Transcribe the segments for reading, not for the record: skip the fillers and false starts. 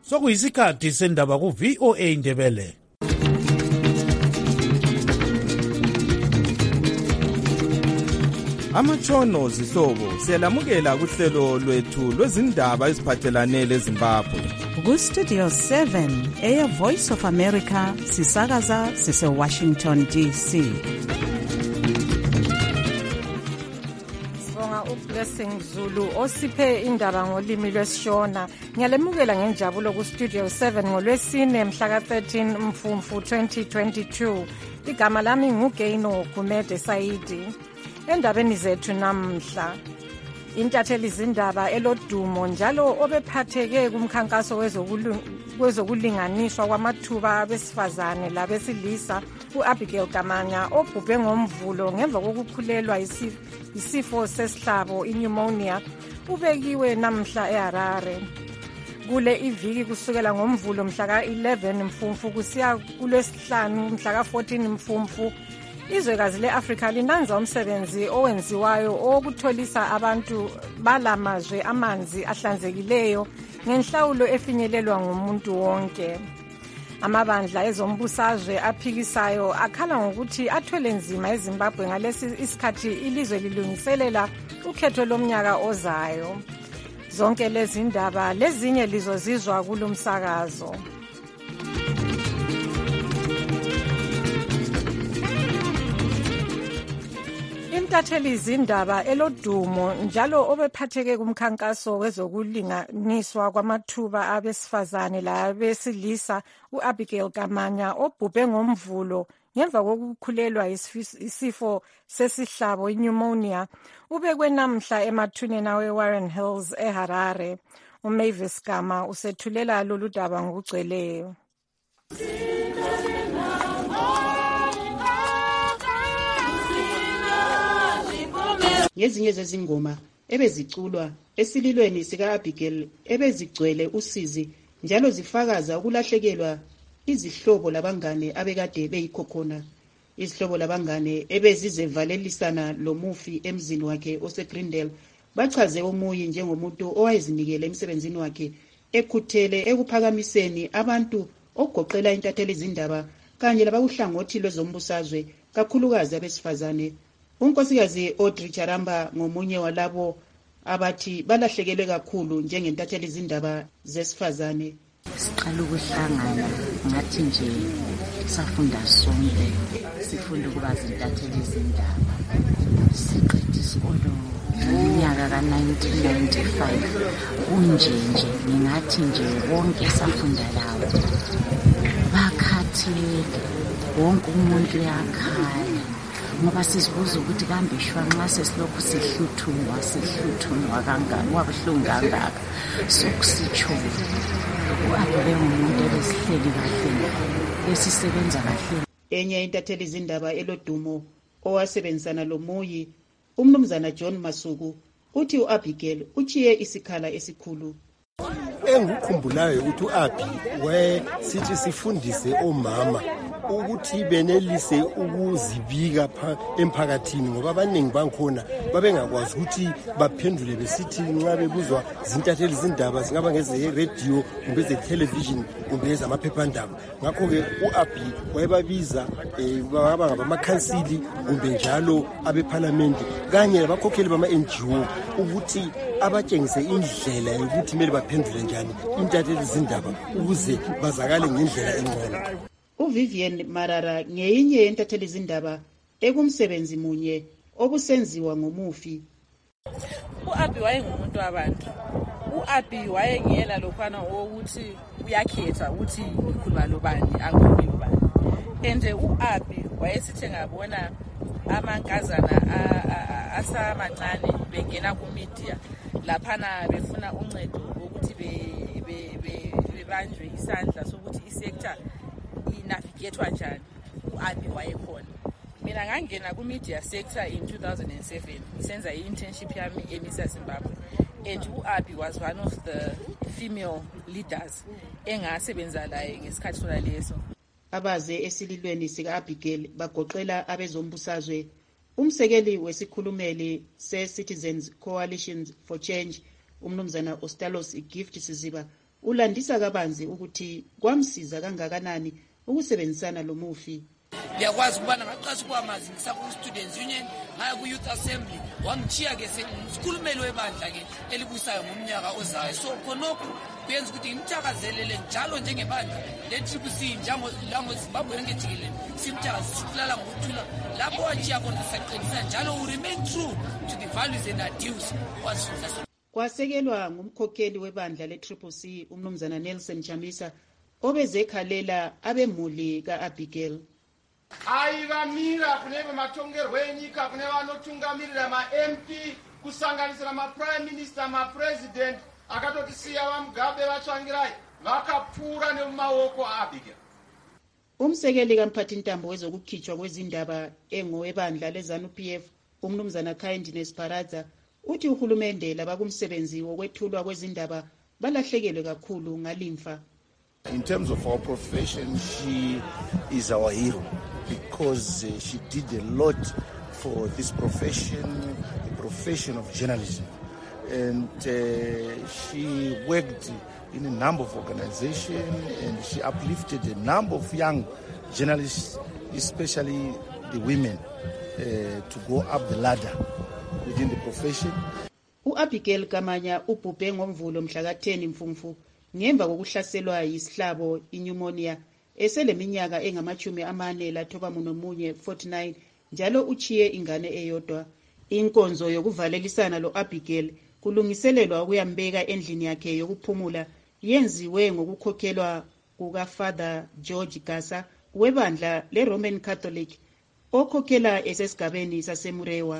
sokuyisikhathi sendaba ku-VOA Indebele. Amatshono zihlobo siyalamukela kuhlelo lwethu lwezindaba eziphathelane leZimbabwe. Ku-Studio 7 Air Voice of America sisakaza sise-Washington DC. Blessing Zulu osiphe indaba ngolimi lwesishona. Ngiyalemukela ngenjabulo ku-Studio 7 ngolwesine mhla ka-13 Mfumfu 2022. Igama lami nguGeino Gumede Saidi. Endabeni zethu namhla, intatheli zindaba elodumo njalo obephatheke kumkhankaso wezokulinganiswa kwamathuba abesifazane labesilisa u-Abigail Kamanya obhubhe ngomvulo ngemva kokukhulelwa isifo sesihlabo pneumonia ubekiwe namhla eHarare. Kule iviki kusukela ngomvulo mhla ka-11 Mfumfu kusiya kulwesihlanu mhla ka-14 Mfumfu, izwekazi le-Afrika linanza umsebenzi owenziwayo owokutholisa abantu balamazwe amanzi ahlanzekileyo ngenhlawulo efinyelelwa ngumuntu wonke. Amabandla ezombusazwe aphikisayo akhala ngokuthi athwele nzima eZimbabwe ngalesi isikhathi ilizwe lilungiselela ukhetho lomnyaka ozayo. Zonke lezi ndaba lezinye lizozizwa kulomsakazo. Intatheli zindaba elodumo njalo obephatheke kumkhankaso wezokulinganiswa kwamathuba abesifazane labesilisa u-Abigail Kamanya obhubhe ngomvulo ngemva kokukhulelwa isifo sesihlabo pneumonia ubekwe namhla emathuneni we-Warren Hills eHarare. uMavis Gama usethulela lolu daba ngokugcweleyo. Ngezinye zezingoma ebeziculwa esililweni sika-Abigail ebezigcwele usizi njalo zifakaza ukulahlekelwa izihlobo labangane abekade beyikhokhona. Izihlobo labangane ebezizevalelisana lomufi emzini wakhe oseGreendale bachaze uMuyi njengomuntu owayezinikele emsebenzini wakhe ekhuthele ekuphakamiseni abantu okugoqela intatheli zindaba kanye labakuhlangothi lwezombusazwe kakhulukazi abesifazane. Unkosikazi Audrey Charamba ngomunye walabo abathi balahlekelwe kakhulu njengentatheli zindaba zesifazane. Siqala ukuhlangana ngathi nje safunda sonke, sifunda ukuba zintatheli zindaba. Siqedile isikolo ngonyaka ka-1995 kunje nje ngingathi nje wonke safunda lawo. Bakhathele wonke umuntu yakhala ngoba sizibuza ukuthi kambe shwanxa sesilokhu sihluthunwa kangaka wabuhlungu kangaka sokusitsho u-Abigail umuntu ebesihleli kahle esisebenza kahle. Enye intatheli zindaba elodumo owasebenzisana loMuyi umnumzana John Masuku uthi u-Abigail uchiye isikhala esikhulu. Engikukhumbulayo ukuthi u-Abi sithi sifundise omama ukuthi benelise ukuzibika emphakathini ngoba abaningi bankhona babengakwazi ukuthi baphendule besithi nxa bebuzwa zintatheli zindaba zingaba ngeze-radio kumbe eze-television kumbe ezamaphephandaba. Ngakho-ke u-Abi wayebabiza baba ngabamakhansili kumbe njalo abephalamende kanye labakhokheli bama-NGO ukuthi abatshengise indlela yokuthi kumele baphendule njani intatheli zindaba ukuze bazakale ngendlela engcono. uVivian Marara ngeyinye yentatheli zindaba ekumsebenzi munye obusenziwa ngomufi. U-Abi wayengumuntu wabantu. U-Abi wayengela lokhwana ukuthi uyakhetha ukuthi ikhuluma lobani akhuluma lobani. Ende u-Abi wayesithi ngabona amankazana asamancane bengena ku-media laphana befuna uncedo ukuthi bebanjwe isandla sokuthi isector inavigethwa njani. U-Abi wayekhona. Mina ngangena ku-media sector in 2007 senza i-internship yami eMisa Zimbabwe, and u-Abi was one of the female leaders engasebenza laye ngesikhathi sona leso. Abaze esililweni sika-Abigail bagoqela abezombusazwe, umsekeli wesikhulumeli se-Citizens Coalition for Change umnumzana Ostalos Gift Siziba ulandisa kabanzi ukuthi kwamsiza kangakanani ukusebenzisana lo mufi. Ngiyakwazi ukubana ngaqasha kwamazi ngisaku-students union ngaya ku-youth assembly wangichiya-ke sengikhulumeli webandla ke elibusayo ngomnyaka ozayo. So khonokho kuyenza ukuthi ngimthakazelele njalo njengebandla le-TCC langozimbabwe yonke jikelele simthakazise ukulala ngokuthula lapho wachiya khona saqinisa njalo we remain true to the values and ideals wasifunda. Kwasekelwa ngumkhokheli webandla le-TCC umnumzana Nelson Chamisa obezekhalela abemuli ka-Abigail. Aivamira kune vematongerwo enyika kune vanotungamirira ma-MP kusanganisira ma-prime minister ma-president akatotisiya vamugabe vatsvangirai vakapfuura nemumaoko aAbigail. Umsekeli kamphathintambo wezokukhitshwa kwezindaba engowebandla leZANU-PF umnumzana Kindness Paradza uthi uhulumende labakumsebenzi wokwethulwa kwezindaba balahlekelwe kakhulu ngalimfa. In terms of our profession, she is our hero because she did a lot for this profession, the profession of journalism. And she worked in a number of organizations and she uplifted a number of young journalists, especially the women, to go up the ladder within the profession. U-Abigail Kamanya ubhubhe ngoMvulo mhla ka-10 Mfumfu ngemva kokuhlaselwa yisihlabo pneumonia eseleminyaka engama-41 49 njalo uchiye ingane eyodwa. Inkonzo yokuvalelisana lo-Abigail kulungiselelwa ukuyambeka endlini yakhe yokuphumula yenziwe ngokukhokhelwa kukaFather George Gasa webandla le-Roman Catholic okhokhela esesigabeni saseMurewa.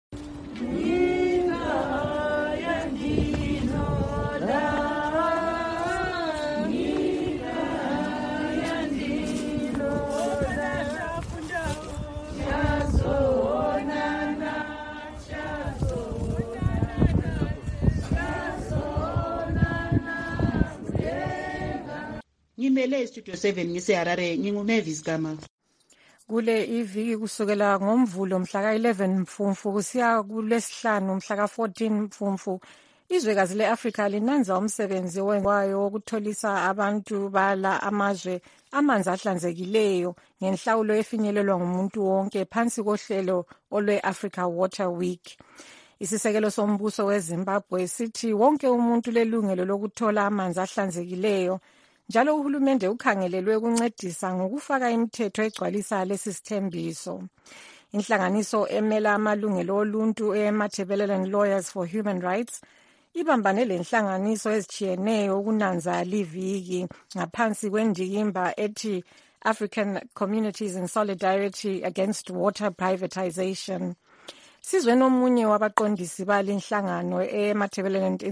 Ngimele Studio 7 ngiseHarare nginguMavis Gama. Kule iviki kusukela ngoMvulo mhla ka-11 Mfumfu kusiya kuLwesihlanu mhla ka-14 Mfumfu izwekazi le-Afrika linanza umsebenzi wayo wokutholisa abantu bala amazwe amanzi ahlanzekileyo ngenhlawulo efinyelelwa ngumuntu wonke phansi kohlelo olwe-Africa Water Week. Isisekelo sombuso weZimbabwe sithi wonke umuntu lelungelo lokuthola amanzi ahlanzekileyo njalo uhulumende ukhangelelwe ukuncedisa ngokufaka imithetho egcwalisa lesi sithembiso. Inhlanganiso emela amalungelo oluntu eMatabeleland Lawyers for Human Rights ibambane lenhlanganiso ezichiyeneyo ukunanza liviki ngaphansi kwendikimba ethi African Communities in Solidarity Against Water Privatization. Sizwe nomunye wabaqondisi balenhlangano eMatabeleland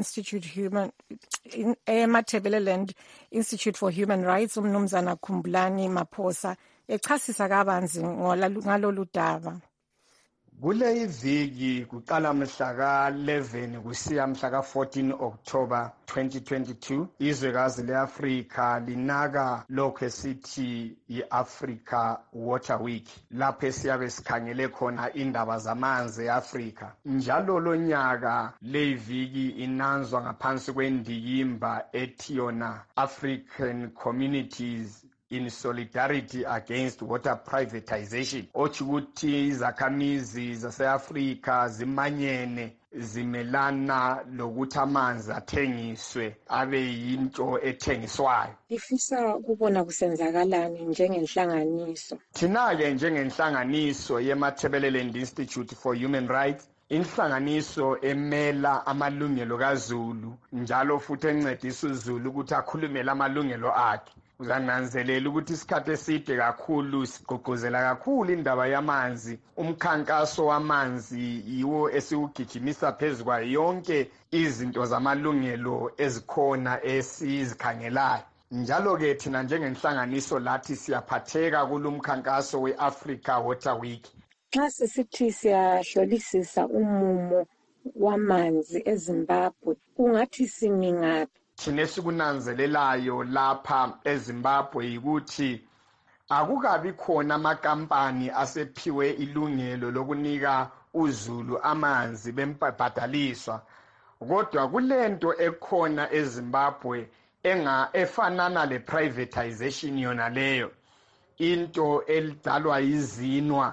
Institute for Human Rights umnumzana Khumbulani Maphosa echasisa kabanzi ngalolu daba. Kule iviki kuqala mhla ka-11 kusiya mhla ka-14 October 2022 izwekazi le-Afrika linaka lokho esithi yi-Africa Water Week lapho esiyabe sikhangele khona indaba zamanzi e-Afrika. Njalo lo nyaka le iviki inanzwa ngaphansi kwendikimba ethi yona African Communities in Solidarity Against Water Privatization. Othi ukuthi izakhamizi zase-Afrika zimanyene zimelana lokuthi amanzi athengiswe abe yinto ethengiswayo. Ifisa ukubona kusenzakalani njengenhlanganiso. Thina-ke njengenhlanganiso ye-Matabeleland Institute for Human Rights inhlanganiso emela amalungelo kaZulu njalo futhi encedisa uZulu ukuthi akhulumele amalungelo akhe. Uzananzelela ukuthi isikhathi eside kakhulu sigqugquzela kakhulu indaba yamanzi. Umkhankaso wamanzi yiwo esiwugijimisa phezukwa yonke izinto zamalungelo ezikhona esizikhangelayo. Njalo-ke thina njengenhlanganiso lathi siyaphatheka kulumkhankaso we-Africa Water Week. Xa sisithi siyahlolisisa umumo wamanzi eZimbabwe kungathi simi ngaphi? Thina esikunanzelelayo lapha eZimbabwe yikuthi akukabi khona amakampani asephiwe ilungelo lokunika uZulu amanzi bembhadaliswa. Kodwa kulento ekhona eZimbabwe efanana le privatization yona leyo, into elidalwa izinwa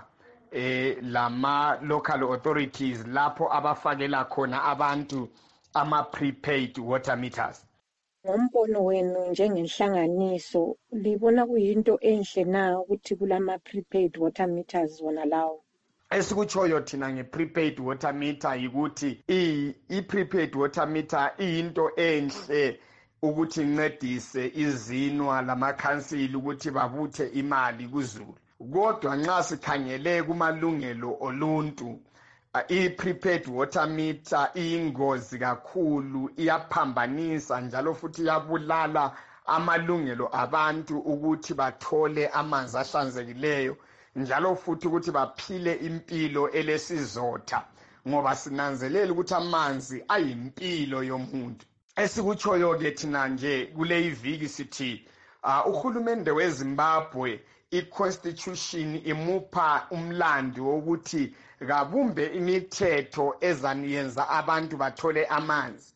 lama local authorities lapho abafakela khona abantu ama prepaid water meters. Ngombono wenu njengenhlanganiso libona kuyinto enhle na ukuthi kulama prepaid water meters wona lawo? Esikuchoyo thina nge-prepaid water meter yikuthi i-prepaid water meter iyinto enhle ukuthi incedise izinwa lamakhansili ukuthi babuthe imali kuZulu. Kodwa nxa sikhangele kumalungelo oluntu, i-prepaid water meter iyingozi kakhulu, iyaphambanisa njalo futhi iyabulala amalungelo abantu ukuthi bathole amanzi ahlanzekileyo, njalo futhi ukuthi baphile impilo elesizotha, ngoba sinanzelela ukuthi amanzi ayimpilo yomuntu. Esikuchoyo ke thina nje kule iviki sithi uhulumende weZimbabwe i-constitution imupha umlando wokuthi kabumbe imithetho ezaniyenza abantu bathole amanzi.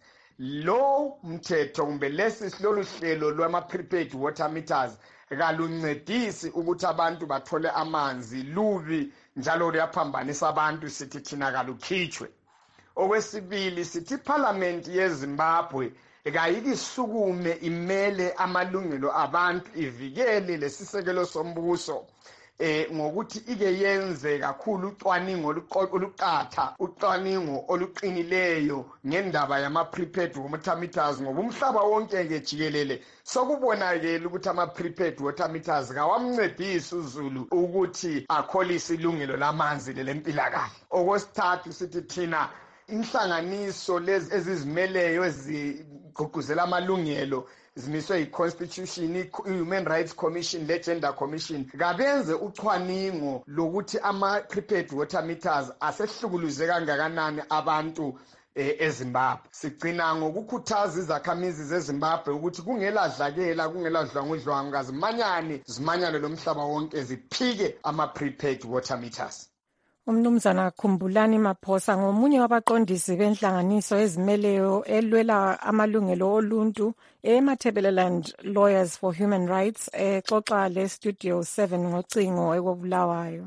Lo mthetho kumbe lolu hlelo lwama-prepaid water meters kaluncedisi ukuthi abantu bathole amanzi, lubi njalo luyaphambanisa abantu, sithi thina kalukhitshwe. Okwesibili sithi iParliament yeZimbabwe kayikisukume imele amalungelo abantu, ivikele lesisekelo sombuso ngokuthi ike yenze kakhulu ucwaningo oluqatha, ucwaningo oluqinileyo ngendaba yama-prepaid water meters, ngoba umhlaba wonke ke jikelele sokubonakala ukuthi ama-prepaid water meters kawamncedisi uZulu ukuthi akholise ilungelo lamanzi lelempilakahle. Okwesithathu sithi thina inhlanganiso lezi ezizimeleyo ezigqugquzela amalungelo zimiswe yi-Constitution, i-Human Rights Commission le-Gender Commission, kabenze ucwaningo lokuthi ama-prepaid water meters asehlukuluze kangakanani abantu eZimbabwe. Sigcina ngokukhuthaza izakhamizi zeZimbabwe ukuthi kungeladlakela, kungeladlwangudlwangu, zimanyane lomhlaba wonke ziphike ama-prepaid water meters. Umnumzana Khumbulani Maphosa ngomunye wabaqondisi benhlanganiso ezimeleyo elwela amalungelo oluntu eMatabeleland Lawyers for Human Rights exoxa le Studio 7 ngocingo ekobulawayo.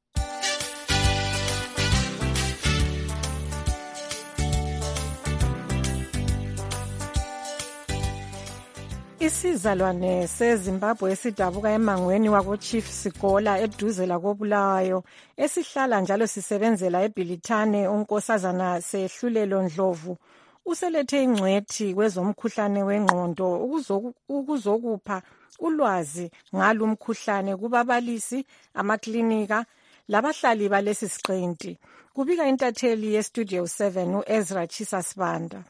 Isizalwane seZimbabwe esidabuka emangweni wako-Chief Sigola eduze lakobulawayo esihlala njalo sisebenzela eBhilitane unkosazana Sehlulelo Ndlovu uselethe ingcwethi kwezomkhuhlane wengqondo ukuzokupha ulwazi ngalo umkhuhlane kubabalisi, amaklinika labahlali balesi siqinti. Kubika intatheli yeStudio 7 uEzra Chisasibanda.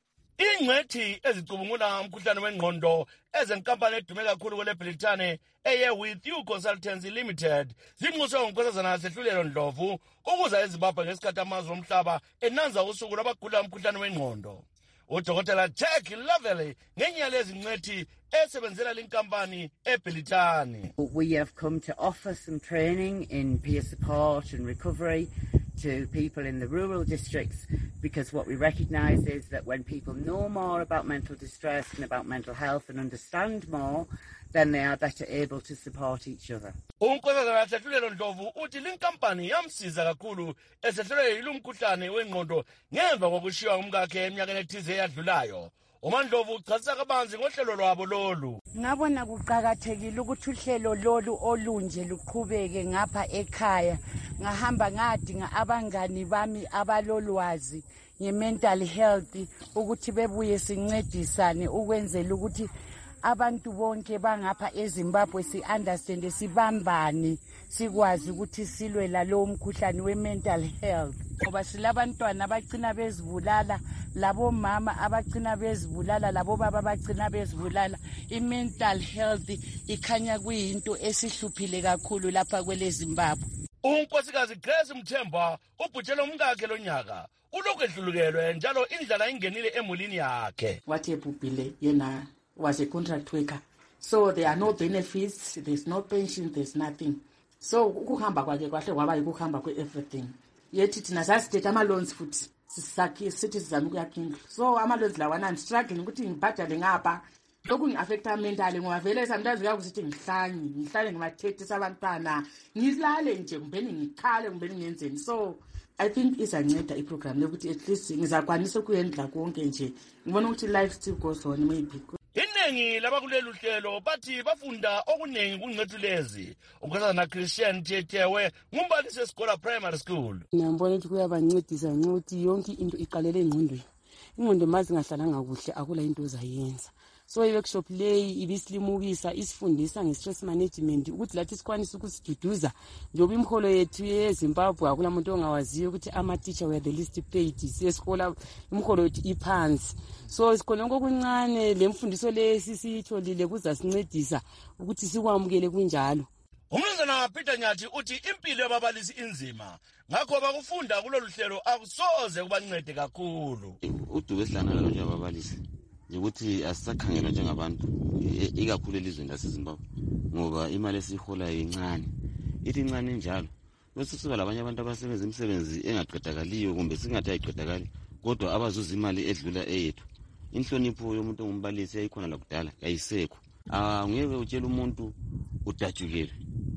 Ingcwethi ezicubungula umkhuhlane wengqondo ezenkampani edume kakhulu kule Britane With You Consultancy Limited zinxuswe ngunkosazana Sehlulelo Ndlovu ukuza eZimbabwe ngesikhathi amazwe omhlaba enanza usuku lwabagula umkhuhlane wengqondo. UDokotela Jack Lovely ngenye yalezi ngcwethi esebenzela lenkampani eBhilitane. We have come to offer some training in peer support and recovery to people in the rural districts, because what we recognise is that when people know more about mental distress and about mental health and understand more, then they are better able to support each other. Unkosazana Sehlulelo Ndlovu uthi linkampani yamsiza kakhulu esehlelwe yilumkhuhlane wengqondo ngemva kokushiywa umkakhe eminyakeni ethize eyadlulayo. uMandlovu uchazisa kabanzi ngohlelo lwabo lolu. Ngabona kuqhakathekile ukuthi uhlelo lolu olunje luqhubeke ngapha ekhaya. Ngahamba ngadinga abangani bami abalolwazi nge-mental health ukuthi bebuye sincedisane ukwenzela ukuthi abantu bonke bangapha eZimbabwe si-understand sibambane sikwazi ukuthi silwe lalo mkhuhlane we-mental health. Ngoba silabantwana abagcina bezibulala, labo mama abagcina bezibulala, labo baba abagcina bezibulala. I-mental health ikhanya kuyinto esihluphile kakhulu lapha kwele Zimbabwe. Unkosikazi Grace Mthemba ubhutshela umkakhe lonyaka ulokhu ehlulukelwe njalo indlala ingenile emulini yakhe. Watebhubhile yena was a contract worker, so there are no benefits, there's no pension, there's nothing. So ukuhamba kwakhe kwahle kwaba ukuhamba kwe-everything. Yethi thina sasithethe ama-loans futhi sithi sizame ukuyakindla. So ama-loans lawana I'm struggling ukuthi ngibhadale ngapha. lokhu ngi-affecta mentally ngoba vele sometimes kuyakusithi ngihlale ngibathethisa abantwana ngilale nje kumbeni ngikhale kumbeni ngenzeni. So I think izanceda iprogram yokuthi at least ngizakwanisa ukuyendla konke nje ngibona ukuthi life still goes on maybe. Iningi labakulelu hlelo bathi bafunda okuningi kungcethulezi. Unkosazana Christian Tietewe ngumbalisi esikole primary school. Ngiyambona ukuthi kuyabancedisa ukuthi yonke into iqalele engqondweni. Ingqondo mazi ngahlalanga kuhle akula into ozayenza. So i-workshop leyi ibisilimukisa isifundisa nge-stress management ukuthi lathi sikwanisa ukusiduduza njengoba imiholo yethu yeZimbabwe akula muntu ongawaziyo ukuthi ama-teacher were the least paid. Siyesikole imiholo yethu iphansi. So sikhona kokuncane le mfundiso leyi sisitholile kuzasincedisa ukuthi sikwamukele kunjalo. Umnumzana Peter Nyathi uthi impilo yababalisi inzima ngakho bakufunda kulolu hlelo akusoze kubancede kakhulu. Uduke sihlangana nje ababalisi ukuthi asisakhangelwa njengabantu ikakhulu elizweni laseZimbabwe ngoba imali esiholayo incane. Ithi incane njalo bese siba labanye abantu abasebenza imisebenzi engaqedakaliyo kumbe singathi ayiqedakali kodwa abazuza imali edlula eyethu. Inhlonipho yomuntu ngumbalisi ayikhona la kudala ayisekho. Ngeke utshela umuntu udajukele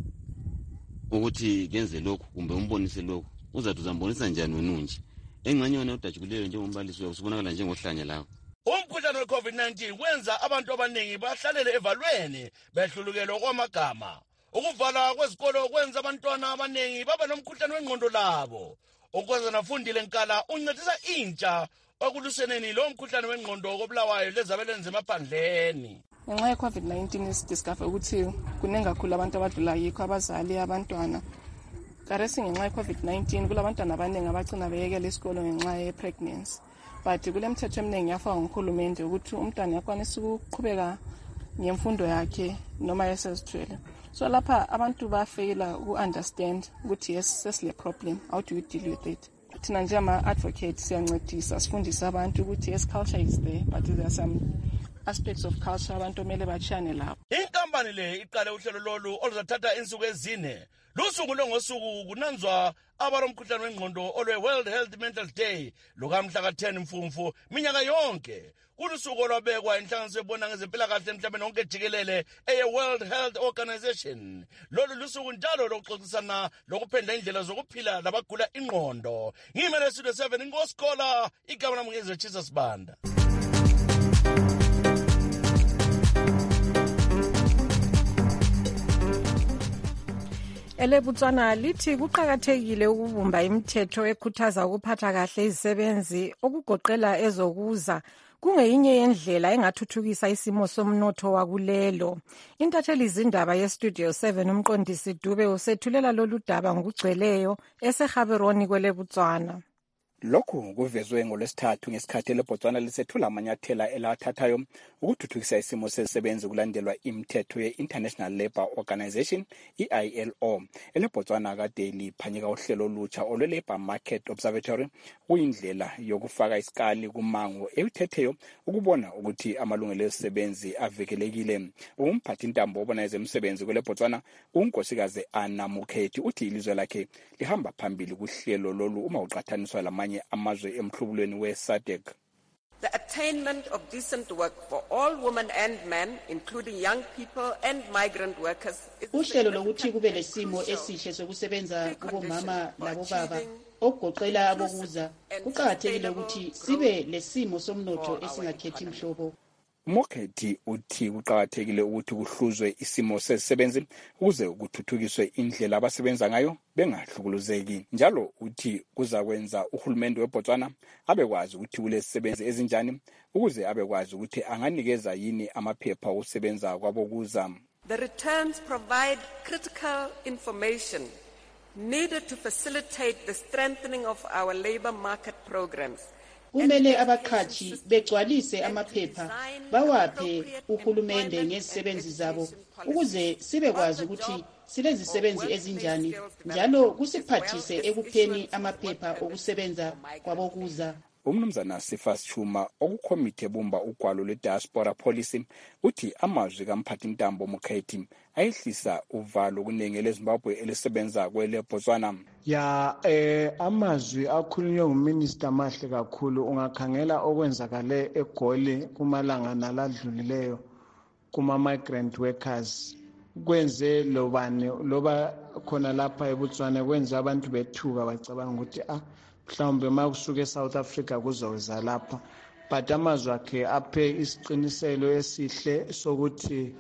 ukuthi kenze lokho kumbe umbonise lokho uzathi uzambonisa njani wena nje. Engxenye yona udajukuleyo njengombalisi usibonakala njengohlanya lawo. Umkhuhlane we-COVID-19 wenza abantu abaningi bahlalele evalweni behlulukelwa kwamagama. Ukuvala kwezikolo kwenza abantwana abaningi baba nomkhuhlane wengqondo labo. Unkosazana Fundile Nkala uncedisa intsha ekuluseneni lo mkhuhlane wengqondo kobulawayo lezabeleni zemaphandleni. Ngenxa ye-COVID-19 isidiscover ukuthi kuningi kakhulu abantu abadlula yikho abazali abantwana. Karesi ngenxa ye-COVID-19 kulabantwana abaningi abagcina beyekela isikolo ngenxa ye-pregnancy. But kule mthetho eminingi yafakwa nguhulumende ukuthi umntwana yakwanisa ukuqhubeka ngemfundo yakhe noma esezithwele. So lapha abantu bafeyila uku-understand ukuthi yes sesile problem, how do you deal with it? Thina nje ama-advocate siyancedisa sifundisa abantu ukuthi yes culture is there but there are some aspects of culture abantu omele bachane lapho. Inkampani le iqale uhlelo lolu oluzathatha insuku ezine. Lusuku longosuku kunanzwa abalomkhuhlane wengqondo olwe-World Health Mental Day lukamhla ka-10 Mfumfu minyaka yonke. Kulusuku olwabekwa inhlanganiso ebona ngezempilakahle emhlabeni wonke jikelele eye-World Health Organization. Lolu lusuku njalo lokuxoxisana lokuphendla indlela zokuphila labagula ingqondo. Ngimele Studio 7 iNkosikhola, igama lami ngeZechisa Sibanda. EleBotswana lithi kuqakathekile ukubumba imithetho ekhuthaza ukuphatha kahle izisebenzi okugoqela ezokuza kungeyinye yendlela engathuthukisa isimo somnotho wakulelo. Intatheli zindaba yeStudio 7 umqondisi Dube usethulela lolu daba ngokugcweleyo eseGaborone kweleBotswana. Lokhu kuvezwe ngolwesithathu ngesikhathi eleBotswana lisethula amanyathela elathathayo ukuthuthukisa isimo sezisebenzi kulandelwa imithetho ye-International Labour Organization i-ILO. EleBotswana kade liphanyeka uhlelo olutsha olwe-Labour Market Observatory kuyindlela yokufaka isikali kumango ewuthetheyo ukubona ukuthi amalungelo ezisebenzi avikelekile. Umphathi intambo obona ezemisebenzi kweleBotswana unkosikazi Anna Mukhethi uthi ilizwe lakhe lihamba phambili kuhlelo lolu uma uqathaniswa lamanye amazwe emhlubulweni we-SADC. The attainment of decent work for all women and men, including young people and migrant workers. Uhlelo lokuthi kube lesimo esihle sokusebenza kubomama labobaba okugoqela abokuza kuqakathekile ukuthi sibe lesimo somnotho esingakhethi mhlobo. Mokhethi uthi kuqakathekile ukuthi kuhluzwe isimo sezisebenzi ukuze kuthuthukiswe indlela abasebenza ngayo bengahlukuluzeki. Njalo uthi kuzakwenza uhulumende weBotswana abekwazi ukuthi kulesisebenzi ezinjani ukuze abekwazi ukuthi anganikeza yini amaphepha okusebenza kwabokuza. The returns provide critical information needed to facilitate the strengthening of our labor market programs. Kumele abaqhashi begcwalise amaphepha bawaphe uhulumende ngezisebenzi zabo ukuze sibekwazi ukuthi silezisebenzi ezinjani njalo kusiphathise ekupheni amaphepha okusebenza kwabokuza. Umnumzana Sifas Chuma okukomite bumba ugwalo lwe-diaspora policy uthi amazwi kamphathi intambo Mukhethi ayehlisa uvalo kunenge leZimbabwe elisebenza kweleBotswana. Amazwi akhulunywe nguminister mahle kakhulu ungakhangela okwenzakale eGoli kumalanga naladlulileyo kuma-migrant workers kwenze loba khona lapha eBotswana kwenze abantu bethuka bacabanga ukuthi mhlawumbe uma kusuka eSouth Africa kuzoweza lapha, but amazwi akhe aphe isiqiniselo esihle sokuthi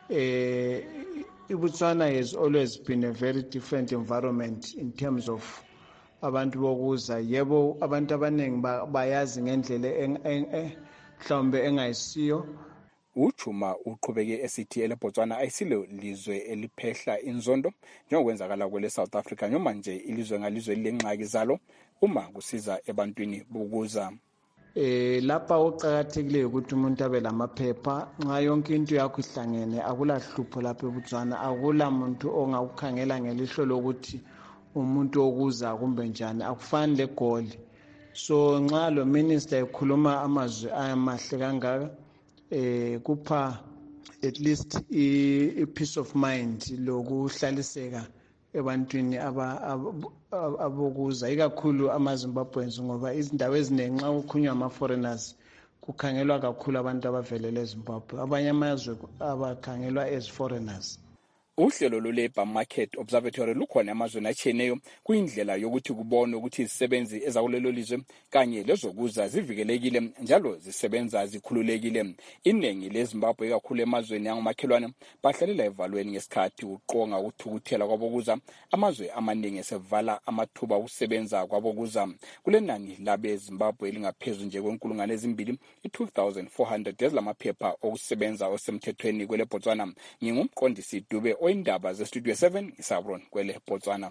iBotswana has always been a very different environment in terms of abantu bokuza. Yebo abantu abaningi bayazi ngendlela mhlawumbe engayisiyo. Uchuma uqhubeke esithi eleBotswana ayisilo lizwe eliphehla inzondo njengokwenzakala kwele South Africa noma nje ilizwe ngalizwe lengxaki zalo uma kusiza ebantwini bokuza. Lapha oqhakathekileyo ukuthi umuntu abe lamaphepha nxa yonke into yakho ihlangene akulahlupho lapha eBotswana, akula muntu ongakukhangela ngelihlo lokuthi umuntu okuza kumbe njani, akufani leGoli. So nxa lo minister ekhuluma amazwi amahle kangaka kupha at least a peace of mind lokuhlaliseka ebantwini abokuza ikakhulu amaZimbabweans, ngoba izindawo eziningi nxa kukhulunywa ama-foreigners kukhangelwa kakhulu abantu abavelele eZimbabwe, abanye amazwe abakhangelwa as foreigners. Uhlelo lwe-Labour Market Observatory lukhona emazweni atshiyeneyo kuyindlela yokuthi kubone ukuthi izisebenzi ezakulelo lizwe kanye lezokuza zivikelekile njalo zisebenza zikhululekile. Iningi leZimbabwe kakhulu emazweni angomakhelwane bahlalela evalweni ngesikhathi uqonga ukuthukuthela kwabokuza, amazwe amaningi esevala amathuba okusebenza kwabokuza. Kulenani labe Zimbabwe lingaphezulu nje kwenkulungwane ezimbili, 2,400 ezilamaphepha okusebenza osemthethweni kwele Botswana. Ngingumqondisi Dube oyindaba zeStudio 7 Isabron kwele Botswana.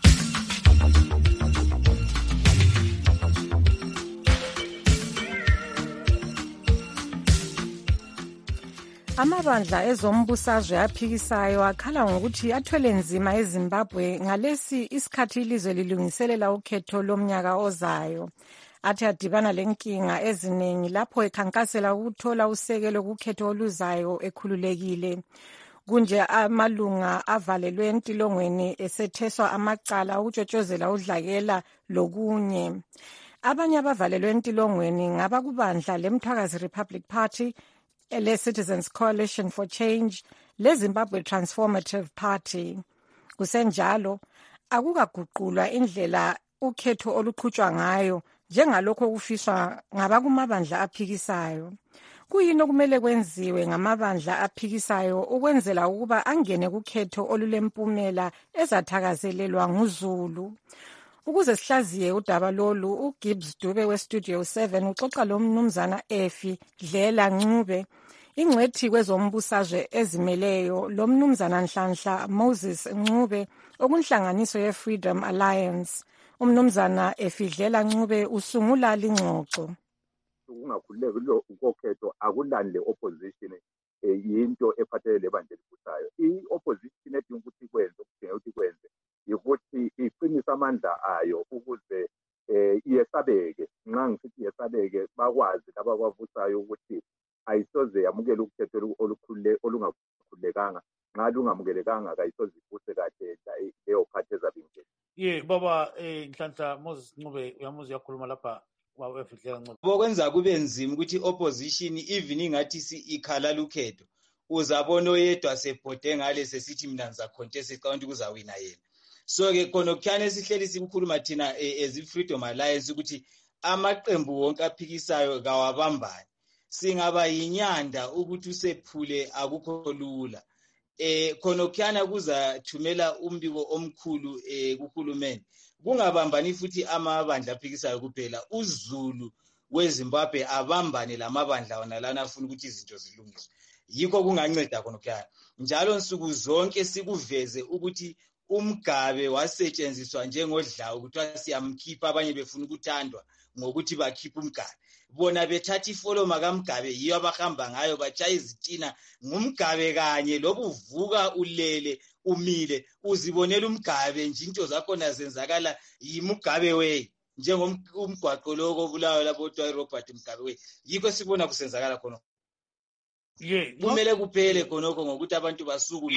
Amabandla ezombusazwe aphikisayo akhala ngokuthi athwele nzima eZimbabwe ngalesi isikhathi ilizwe lilungiselela ukhetho lomnyaka ozayo. Athi adibana lenkinga eziningi lapho ekhankasela ukuthola usekelo kukhetho oluzayo ekhululekile. Kunje amalunga avalelwe entilongweni esetheswa amacala ukutshotshozela udlakela lokunye. Abanye abavalelwe entilongweni ngabakubandla leMthwakazi Republic Party, le-Citizens Coalition for Change, le-Zimbabwe Transformative Party. Kusenjalo, akukaguqulwa indlela ukhetho oluqhutshwa ngayo njengalokho okufiswa ngabakumabandla aphikisayo. Kuyini okumele kwenziwe ngamabandla aphikisayo ukwenzela ukuba angene kukhetho olulempumela ezathakazelelwa nguZulu? Ukuze sihlaziye udaba lolu, uGibbs Dube weStudio 7 uxoxa lo mnumzana Efi Dlela Ncube, ingcwethi kwezombusazwe ezimeleyo, lo mnumzana Nhlanhla Moses Ncube okunhlanganiso ye-Freedom Alliance. Umnumzana Efi Dlela Ncube usungula lingxoxo. Kungakhululeki ukukhetho akulani le-opposition yinto ephathelene lebandla elibusayo. I-opposition edinga ukuthi ikwenze okudinga ukuthi ikwenze yikuthi iqinise amandla ayo ukuze iyesabeke. Nxa ngisithi yesabeke bakwazi laba ababusayo ukuthi ayisoze yamukele ukhetho olungakhululekanga. Nxa lungamukelekanga kayisoze ibuse kahle leyo phathi ezabingeni. Baba Nhlanhla Moses Ncube uyamuzi yakhuluma lapha. Bokwenza kube nzima ukuthi opposition even ingathi ikhala lukhetho uzabona oyedwa sebhode ngale sesithi mina ngizacontest count kuzawina yena. So ke khona kukhane sihleli sikhuluma thina ezi-Freedom Alliance ukuthi amaqembu wonke aphikisayo kawabambani. Singaba yinyanda ukuthi usephule akukho lula. Khona kukhana kuzathumela umbiko omkhulu kuhulumeni. Kungabambani futhi amabandla aphikisayo kuphela, uZulu weZimbabwe abambane lamabandla wona lana afuna ukuthi izinto zilungiswe. Yikho kunganceda khona kukhaya. Njalo nsuku zonke sikuveze ukuthi umgabe wasetshenziswa njengodlawu ukuthi siyamkhipha, abanye befuna ukuthandwa ngokuthi bakhipha umgabe. Bona bethatha ifoloma kaMgabe yiyo abahamba ngayo batshaya izitina ngumgabe kanye lokuvuka ulele umile uzibonela umgabe nje into zakhona zenzakala yimugabe we njengomgwaqo lokho bulawa labodwa iRobert Mugabe we. Yikho sibona kusenzakala khona. Kumele kuphele khonokho ngokuthi abantu basukule.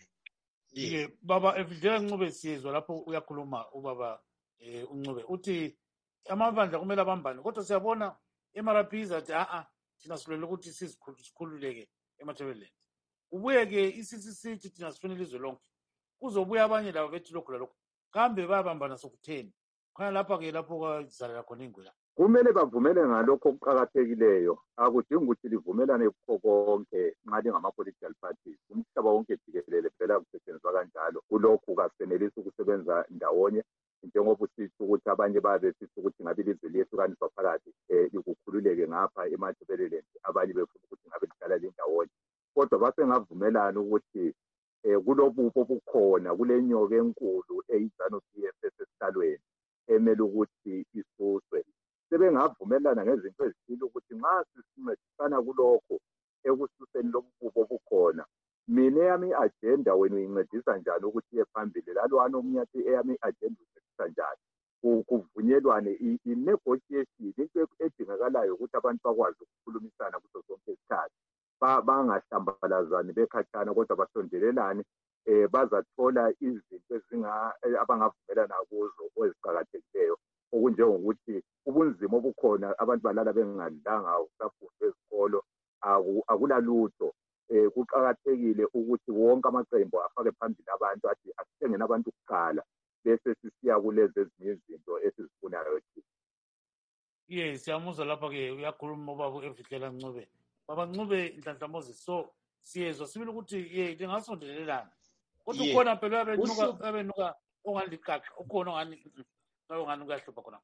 Baba Efidela Ncube siyezwa lapho uyakhuluma ubaba uNcube uthi amabandla kumele abambane, kodwa siyabona eMarabiza athi thina silwela ukuthi sikhululeke eMatabeleland. ubuye-ke i-CCC thina sifuna ilizwe lonke kuzobuya abanye labo bethi lokhu lalokhu kambe bayabambana sokutheni khona lapha-ke lapho kwazalela khona ingwela kumele bavumele ngalokho okuqakathekileyo akudingi ukuthi livumelane kukho konke nxa lingama-political parties umhlaba wonke jikelele phela kusetshenziswa kanjalo kulokhu kasenelisi ukusebenza ndawonye njengoba usitsho ukuthi abanye babe sithi ukuthi ngabe ilizwe liyehlukaniswa phakathi likukhululeke ngapha emathebeleland abanye befuna ukuthi ngabe lihlala lindawonye kodwa basengavumelana ukuthi kulobupho obukhona kule nyoka enkulu eyi-ZANU-PF esesihlalweni emele ukuthi isuswe sebengavumelana ngezinto ezithile ukuthi nxa sisincedisana kulokho ekususeni lobupho obukhona mina eyami i-agenda wena uyincedisa njani ukuthi iye phambili lalwana omunye athi eyami i-agenda uyincedisa njani kuvunyelwane i-negotiation into edingakalayo ukuthi abantu bakwazi ukukhulumisana kuso sonke isikhathi bangahlambalazani bekhatshana kodwa basondelelane bazathola izinto abangavumelana kuzo eziqakathekileyo okunjengokuthi ubunzima obukhona abantu balala bengadlanga kusafundwa ezikolo akulalutho kuqakathekile ukuthi wonke amaqembu afake phambili abantu athi asithengeni abantu kuqala bese sisiya kulezi ezinye izinto esizifunayo thina. Yes, siyamuzwa lapha-ke uyakhuluma ubaba eVihlela Ncube. Baba Ncube Nhlanhla Moses, so siyezwa sibili ukuthi lingasondelelana kodwa ukhona phela abenuka ongaliqaqa ukhona ongani kuyahlupha khona.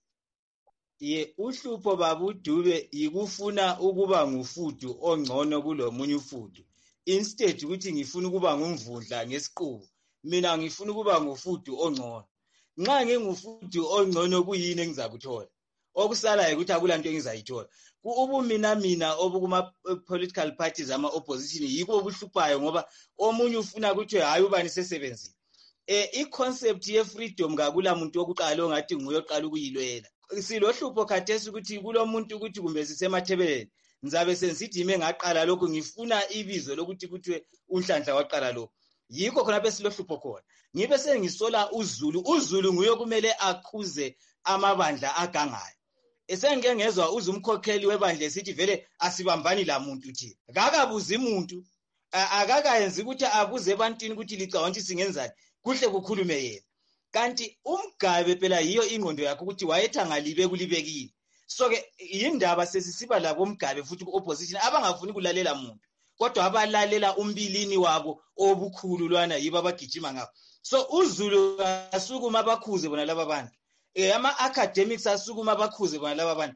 Uhlupho baba uDube yikufuna ukuba ngufudu ongcono kulomunye ufudu instead ukuthi ngifuna ukuba ngumvundla ngesiqubu mina ngifuna ukuba ngufudu ongcono. Nxa ngingufudu ongcono kuyini engizakuthola okusalayo ukuthi akulanto engizayithola ubumina obukuma political parties ama opposition yiko obuhluphayo ngoba omunye ufuna ukuthi hayi ubani sesebenzile. I-concept ye-freedom kakula muntu wokuqala ongathi nguye oqala ukuyilwela. Silohlupho khathesi ukuthi kulomuntu ukuthi kumbe sisemathebeleni ngizabe sensithi ime ngaqala lokho ngifuna ibizo lokuthi kuthiwe uNhlanhla waqala lokho. Yikho khona besilohlupho khona. Ngibe sengisola uZulu nguye kumele akhuze amabandla agangayo. Esengike ngezwa uzumkhokheli webandla esithi vele asibambani la muntu thina. Akakabuzi umuntu akakayenzi ukuthi abuze ebantwini ukuthi licabanga ukuthi singenzani kuhle kukhulume yena. Kanti umgabe phela yiyo ingqondo yakho ukuthi wayethanga libe kulibekile. So ke indaba sesisiba labo umgabe futhi ku-opposition abangafuni kulalela muntu kodwa abalalela umbilini wabo obukhulu lwana yibo abagijima ngabo. So uZulu asukuma abakhuze bona laba bantu. Ama-academics asukuma abakhuze bona laba bantu.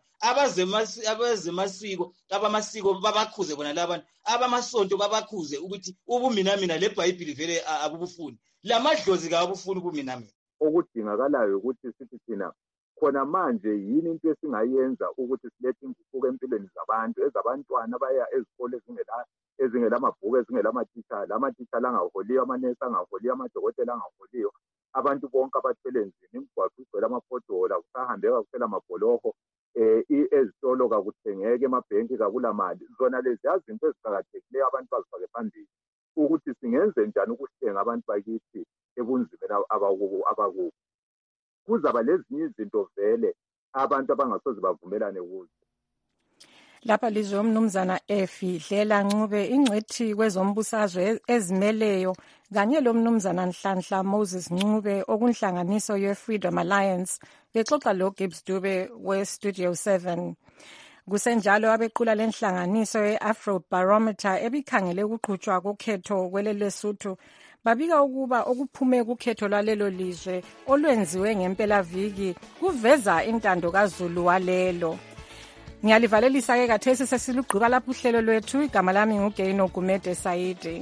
Abazemasiko babakhuze bona laba bantu. Abamasonto babakhuze ukuthi ubuminamina leBhayibheli vele abubufuni. Lamadlozi kabufuni ubuminamina. Okudingakalayo ukuthi sithi thina khona manje yini into esingayenza ukuthi silethe inguquko empilweni zabantu ezabantwana abaya ezikole ezingela amabhuku ezingela amatitshala angaholiyo amanesi angaholiyo amadokotela angaholiyo abantu bonke abathwele nzima imigwaqo igcwele amaphodola kusahambeka kuphela amabholoho ezitolo kakuthengeke emabhenki kakula mali zona lezi zinto eziqakathekileyo abantu bazifake phambili ukuthi singenze njani ukuhlenga abantu bakithi ebunzimeni abakubo kuzaba lezinye izinto vele abantu abangasoze bavumelane kuzo. Lapha lizwe umnumzana Vihlela Ncube ingcwethi kwezombusazwe ezimeleyo kanye lo mnumzana Nhlanhla Moses Ncube okunhlanganiso ye-Freedom Alliance bexoxa lo Gibbs Dube we-Studio 7. Kusenjalo abequla lenhlanganiso ye-Afro Barometer ebikhangele ukuqhutshwa kokhetho kwelelesuthu babika ukuba okuphume kukhetho lwalelo lizwe olwenziwe ngempelaviki kuveza intando kaZulu walelo. Ngiyalivalelisa-ke kathesi sesilugqiba lapho uhlelo lwethu. Igama lami nguGeno Gumede Saidi.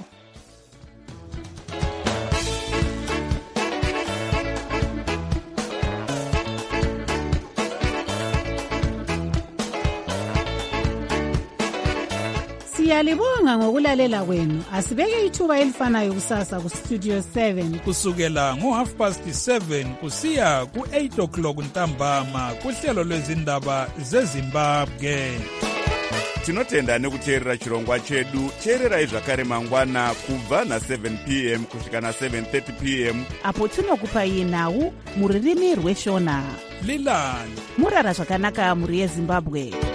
Siyalibonga ngokulalela kwenu. Asibeke ithuba elifanayo kusasa ku-Studio 7 kusukela ngo-7:30 kusiya ku-8 o'clock ntambama kuhlelo lwezindaba zeZimbabwe. Tinotenda nekuteerera chirongwa chedu. Teererai zvakare mangwana kubva na7 p.m. kusvika na7:30 p.m. apo tinokupai nhau mururimi rweshona. Lilani murara zvakanaka muri yeZimbabwe.